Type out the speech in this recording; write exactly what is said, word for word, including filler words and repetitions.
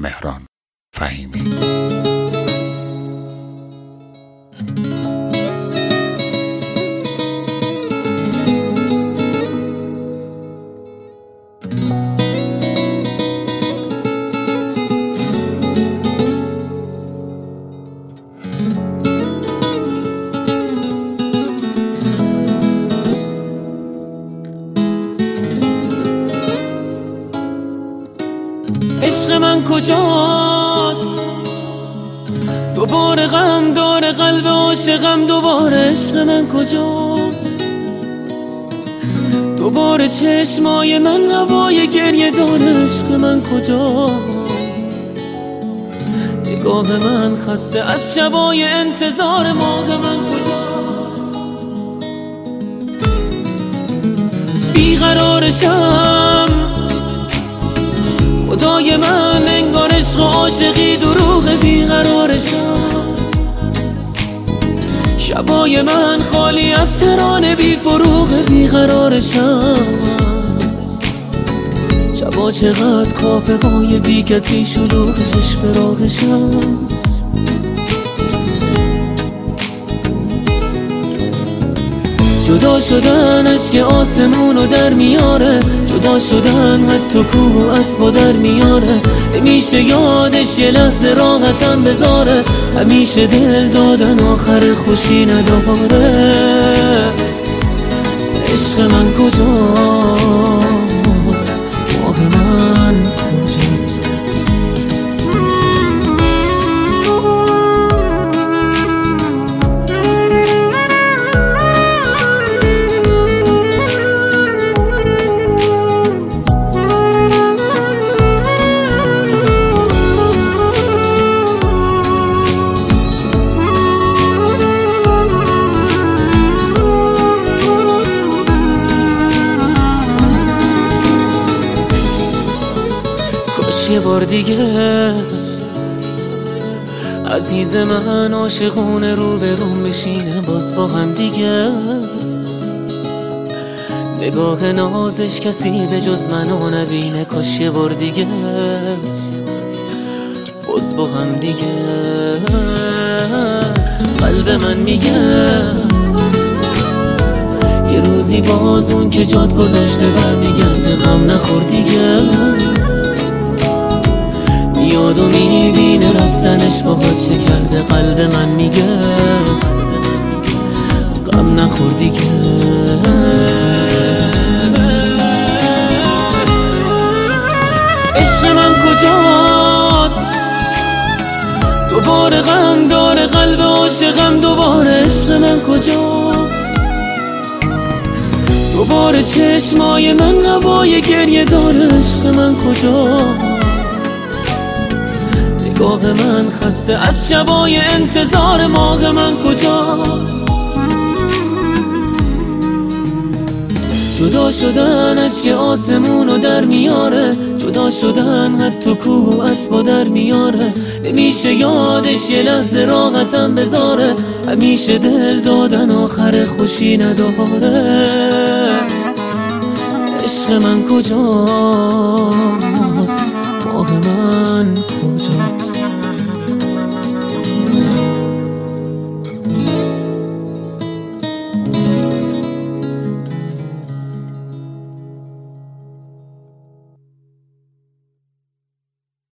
مهران فهیمی. عشق من کجاست؟ دوباره غم داره قلب عاشقم، دوباره عشق من کجاست؟ دوباره چشمای من هوای گریه داره، عشق من کجاست؟ نگاه من خسته از شبای انتظار، ماه من کجاست؟ بیقرارشم خدای من، انگار عشق و عاشقی دروغ، بیقرارشم. شبای من خالی از ترانه بی فروغ، بیقرارشم. شبا چقدر کافه های بی کسی شلوغ، چشم راهشم. جدا شدن اشک آسمونو در میاره، جدا شدن حتی کوه و اسبا در میاره. همیشه یادش یه لحظه راحتم بذاره، همیشه دل دادن آخر خوشی نداره. عشق من کجاست؟ ماه من کجاست؟ یه بار دیگه عزیز من عاشقونه رو به روم بشینه باز با هم دیگه. نگاه نازش کسی به جز منو نبینه، کاش یه بار دیگه باز با هم دیگه. قلب من میگه یه روزی باز اون که جات گذاشته برمیگرده، غم نخور دیگه. میاد و میبینه رفتنش باهات چه کرده، قلب من میگه غم نخور دیگه. عشق من کجاست؟ دوباره غم داره قلب عاشقم، دوباره عشق من کجاست؟ دوباره چشمای من هوای گریه داره، عشق من کجاست؟ نگاه من خسته از شبای انتظار، ماه من کجاست؟ جدا شدن اشک آسمونو در میاره، جدا شدن حتی کوه و اسبا در میاره. همیشه یادش یه لحظه راحتم بذاره، همیشه دل دادن آخر خوشی نداره. عشق من کجاست؟ ماه من کجاست؟